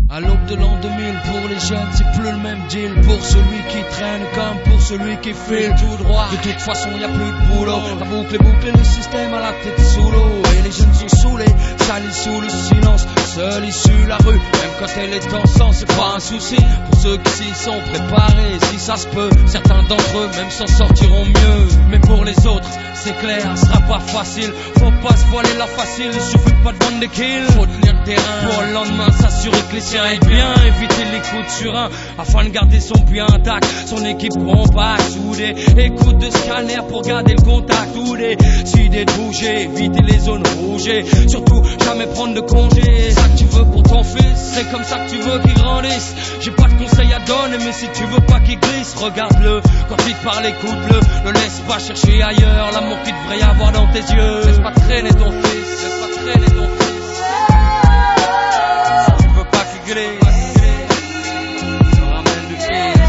À l'aube de l'an 2000, pour les jeunes, c'est plus le même deal. Pour celui qui traîne comme pour celui qui file tout droit. De toute façon, y a plus de boulot. La boucle est bouclée, le système à la tête sous l'eau. Et les jeunes sont saoulés, salis sous le silence. Seule issue la rue, même quand elle est en sang, c'est pas un souci. Pour ceux qui s'y sont préparés, si ça se peut, certains d'entre eux même s'en sortiront mieux. Mais pour les autres, c'est clair, ce sera pas facile. Faut pas se voiler la facile, il suffit pas de vendre des kills. Faut tenir le terrain pour le lendemain s'assurer que les siens aillent bien. Éviter les coups de surin afin de garder son bien intact. Son équipe compacte, soudée. Écoute de scanner pour garder le contact. Ou décider de bouger, éviter les zones rouges. Surtout jamais prendre de congé. C'est ça que tu veux pour ton fils, c'est comme ça que tu veux qu'il grandisse. J'ai pas de conseils à donner, mais si tu veux pas qu'il glisse, regarde-le. Quand il te parle, écoute-le. Ne laisse pas chercher ailleurs l'amour qu'il devrait y avoir dans tes yeux. Laisse pas traîner ton fils, laisse pas traîner ton fils. Si tu veux pas qu'il glisse, ramène du fils.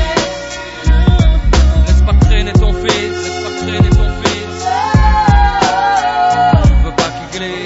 Laisse pas traîner ton fils, laisse pas traîner ton fils. Si tu veux pas qu'il glisse.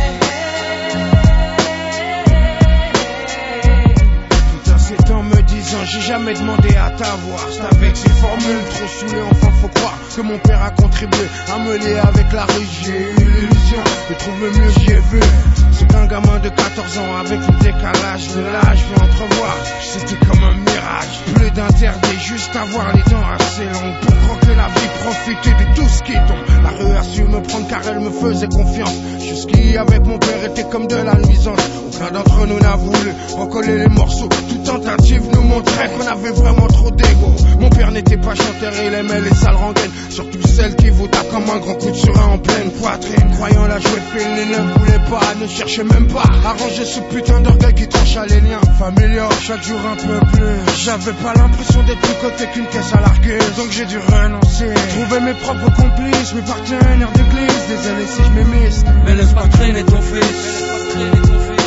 Me disant, j'ai jamais demandé à t'avoir. C'est avec ces formules trop saoulées, enfin faut croire que mon père a contribué à me lier avec la rue. J'ai eu l'illusion de trouver mieux, j'y ai vu. C'est qu'un gamin de 14 ans avec le décalage de l'âge peut entrevoir. C'était comme un mirage, plus d'interdit, juste avoir les dents assez longues pour croquer la vie, profiter de tout ce qui tombe. La rue a su me prendre car elle me faisait confiance. Jusqu'ici avec mon père était comme de la nuisance. Aucun d'entre nous n'a voulu recoller les morceaux. Toute tentative nous montrait qu'on avait vraiment trop d'ego. Mon père n'était pas chanteur, il aimait les sales rengaines, surtout celles qui vous tapent comme un grand coup de surin en pleine poitrine. Croyant la jouer fine, il ne voulait pas, ne cherchait même pas à ranger ce putain d'orgueil qui tranche à les liens familiaux. Chaque jour un peu plus, j'avais pas l'impression d'être plus côté qu'une caisse à larguer. Donc j'ai dû renoncer, trouver mes propres complices, mes partenaires d'église. Désolé si je m'émiste, mais laisse pas traîner ton fils, laisse pas traîner ton fils.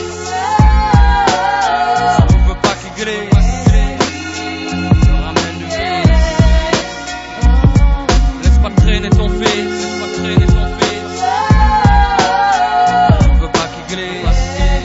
Si tu veux pas qu'il glisse, ramène du fils. Laisse pas traîner ton fils, laisse pas traîner ton fils. Si tu veux pas qu'il glisse.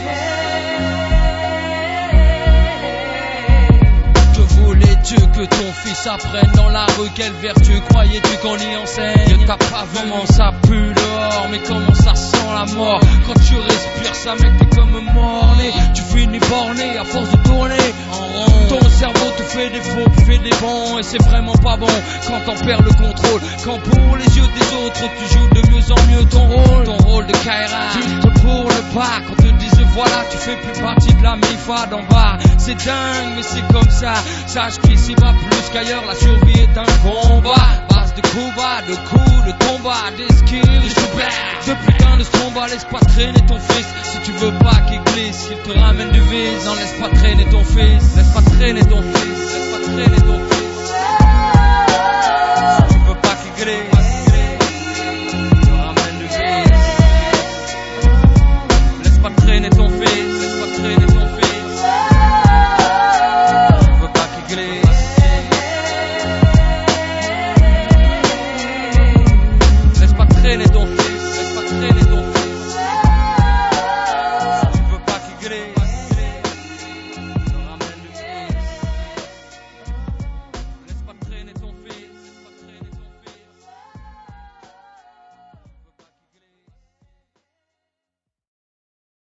Que voulais-tu que ton fils apprenne dans la rue? Quelle vertu croyais-tu qu'on y enseigne? T'as pas vraiment, ça pue dehors, mais comment ça sent la mort? Quand tu respires ça mec t'es comme mort-né. Tu finis borné à force de tourner en rond. Ton cerveau te fait des faux, fait des bons. Et c'est vraiment pas bon quand t'en perds le contrôle. Quand pour les yeux des autres tu joues de mieux en mieux ton rôle de Kaira. Juste pour le pas, quand te disent voilà tu fais plus partie de la MIFA d'en bas. C'est dingue mais c'est comme ça. Sache qu'ici va plus qu'ailleurs, la survie est un combat. Base de combat, de coups, de combat, des skills, de putain de stromba. Laisse pas traîner ton fils si tu veux pas qu'il glisse, qu'il te ramène du vice. Non laisse pas traîner ton fils, laisse pas traîner ton fils, laisse pas traîner ton fils.